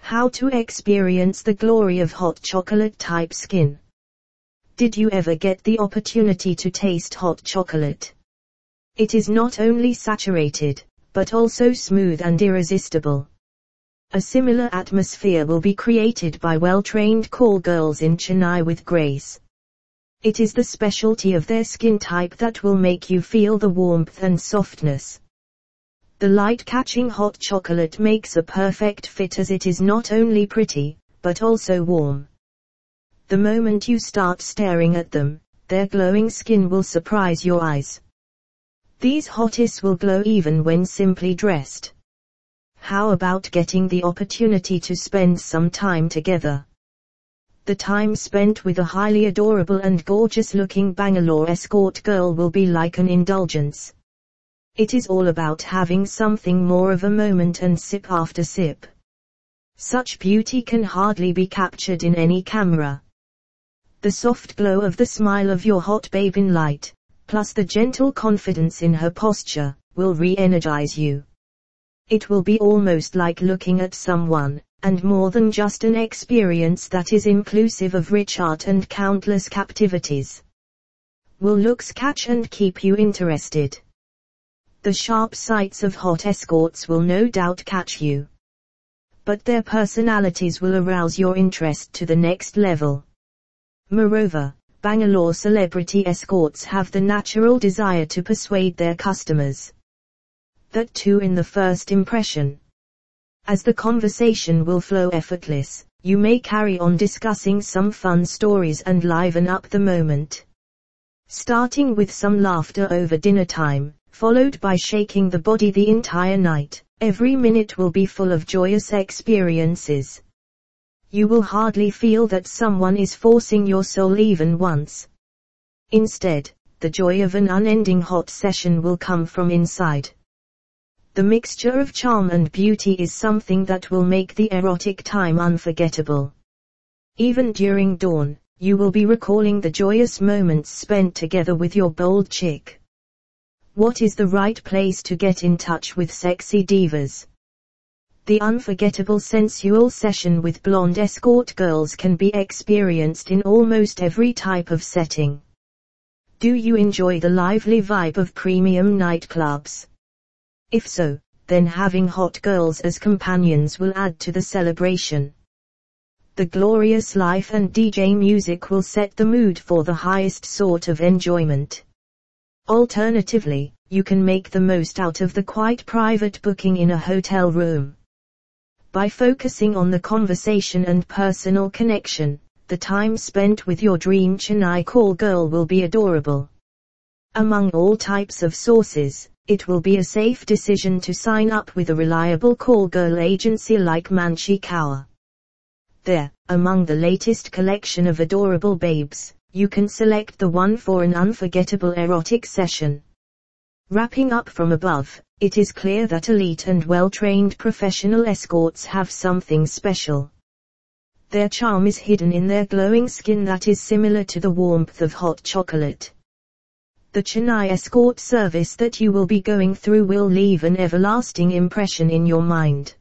How to experience the glory of hot chocolate type skin. Did you ever get the opportunity to taste hot chocolate? It is not only saturated, but also smooth and irresistible. A similar atmosphere will be created by well-trained call girls in Chennai with grace. It is the specialty of their skin type that will make you feel the warmth and softness. The light-catching hot chocolate makes a perfect fit as it is not only pretty, but also warm. The moment you start staring at them, their glowing skin will surprise your eyes. These hotties will glow even when simply dressed. How about getting the opportunity to spend some time together? The time spent with a highly adorable and gorgeous-looking Bangalore escort girl will be like an indulgence. It is all about having something more of a moment and sip after sip. Such beauty can hardly be captured in any camera. The soft glow of the smile of your hot babe in light, plus the gentle confidence in her posture, will re-energize you. It will be almost like looking at someone, and more than just an experience that is inclusive of rich art and countless captivities. Will looks catch and keep you interested? The sharp sights of hot escorts will no doubt catch you. But their personalities will arouse your interest to the next level. Moreover, Bangalore celebrity escorts have the natural desire to persuade their customers. That too in the first impression. As the conversation will flow effortless, you may carry on discussing some fun stories and liven up the moment. Starting with some laughter over dinner time, followed by shaking the body the entire night, every minute will be full of joyous experiences. You will hardly feel that someone is forcing your soul even once. Instead, the joy of an unending hot session will come from inside. The mixture of charm and beauty is something that will make the erotic time unforgettable. Even during dawn, you will be recalling the joyous moments spent together with your bold chick. What is the right place to get in touch with sexy divas? The unforgettable sensual session with blonde escort girls can be experienced in almost every type of setting. Do you enjoy the lively vibe of premium nightclubs? If so, then having hot girls as companions will add to the celebration. The glorious life and DJ music will set the mood for the highest sort of enjoyment. Alternatively, you can make the most out of the quite private booking in a hotel room. By focusing on the conversation and personal connection, the time spent with your dream Chennai call girl will be adorable. Among all types of sources, it will be a safe decision to sign up with a reliable call girl agency like Manshi Kaur. There, among the latest collection of adorable babes, you can select the one for an unforgettable erotic session. Wrapping up from above, it is clear that elite and well-trained professional escorts have something special. Their charm is hidden in their glowing skin that is similar to the warmth of hot chocolate. The Chennai escort service that you will be going through will leave an everlasting impression in your mind.